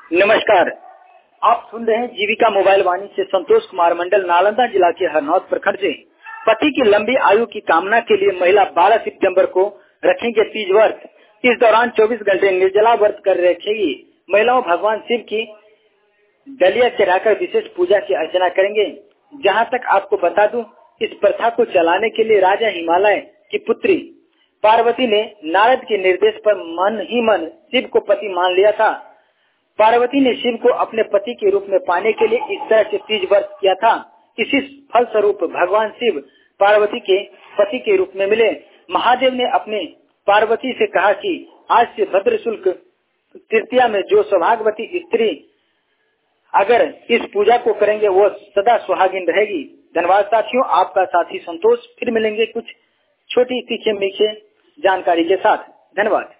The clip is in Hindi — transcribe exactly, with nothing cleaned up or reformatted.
नमस्कार, आप सुन रहे हैं जीविका मोबाइल वाणी से संतोष कुमार मंडल, नालंदा जिला के हरनौत प्रखंड से। पति की लंबी आयु की कामना के लिए महिला बारह सितंबर को रखेंगे तीज व्रत। इस दौरान चौबीस घंटे निर्जला व्रत कर रखेगी। महिलाओं भगवान शिव की दलिया चढ़ाकर विशेष पूजा की अर्चना करेंगे। जहां तक आपको बता दूं, इस प्रथा को चलाने के लिए राजा हिमालय की पुत्री पार्वती ने नारद के निर्देश पर मन ही मन शिव को पति मान लिया था। पार्वती ने शिव को अपने पति के रूप में पाने के लिए इस तरह से तीज व्रत किया था। इसी फल स्वरूप भगवान शिव पार्वती के पति के रूप में मिले। महादेव ने अपने पार्वती से कहा कि आज से भद्र शुल्क तृतीया में जो सौभाग्यवती स्त्री अगर इस पूजा को करेंगे वो सदा सुहागिन रहेगी। धन्यवाद साथियों, आपका साथी संतोष। फिर मिलेंगे कुछ छोटी तीखे मीठे जानकारी के साथ। धन्यवाद।